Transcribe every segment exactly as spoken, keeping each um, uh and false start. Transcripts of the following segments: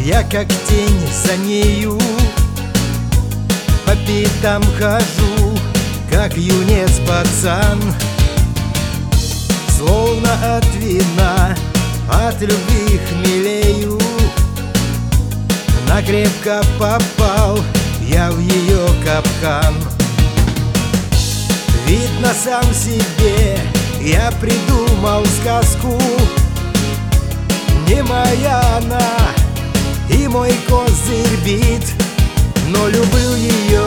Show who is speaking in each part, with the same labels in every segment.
Speaker 1: Я как тень за нею по пятам хожу, как юнец-пацан. Словно от вина, от любви хмелею, накрепко попал я в ее капкан. Видно, сам себе я придумал сказку. Не моя она, и мой козырь бит, но люблю ее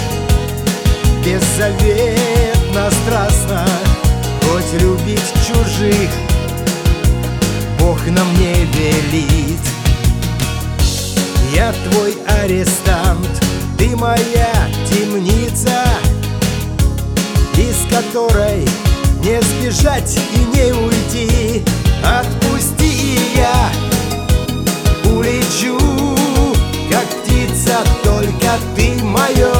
Speaker 1: беззаветно, страстно. Хоть любить чужих Бог нам не велит. Я твой арестант, ты моя темница, из которой не сбежать и не уйти. Отпусти, и я улечу, как птица, только ты мое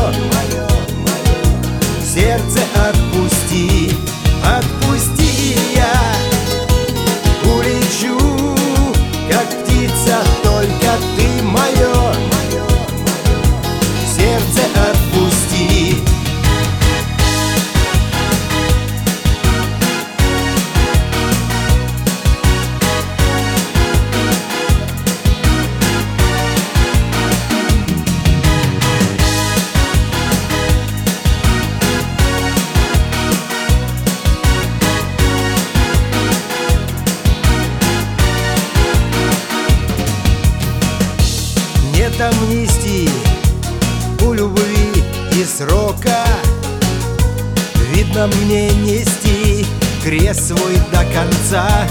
Speaker 1: сердце отпусти. Отпусти, и я улечу, как птица, только ты мое сердце отпусти. Нет амнистии у любви и срока. Видно, мне нести крест свой до конца.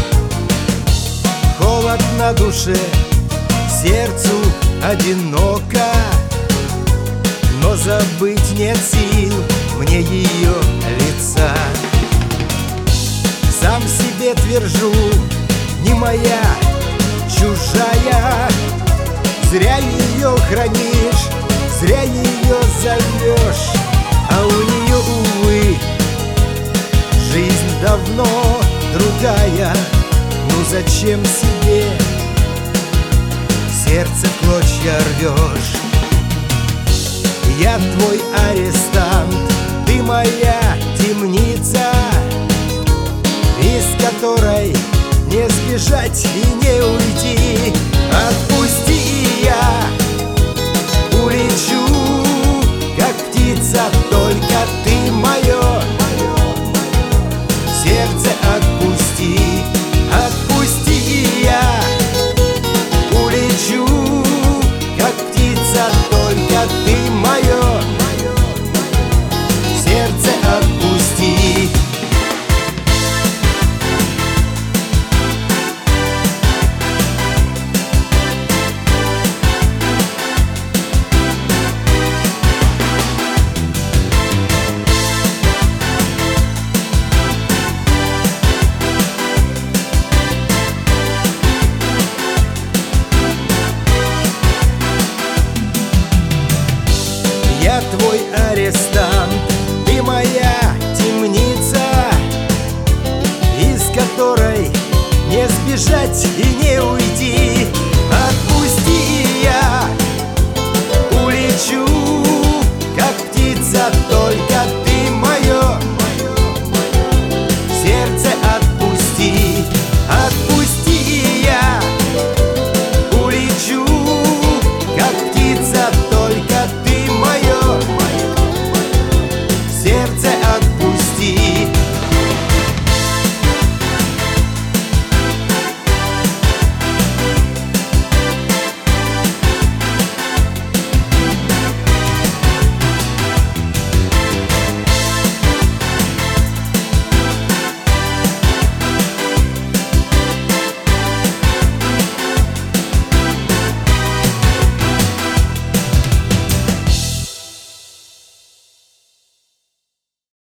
Speaker 1: Холод на душе, сердцу одиноко, но забыть нет сил мне ее лица. Сам себе твержу, не моя, чужая. Зря ее хранишь, зря ее зовешь, а у нее, увы, жизнь давно другая. Ну зачем себе сердце в клочья рвешь? Я твой арестант, ты моя темница, из которой не сбежать и не уйти. Отпусти, и я улечу, как птица, только ты мое сердце отпусти. Отпусти, и я улечу, как птица, только ты мое сердце отпусти. Я твой арестант, ты моя темница, из которой не сбежать и не уйти.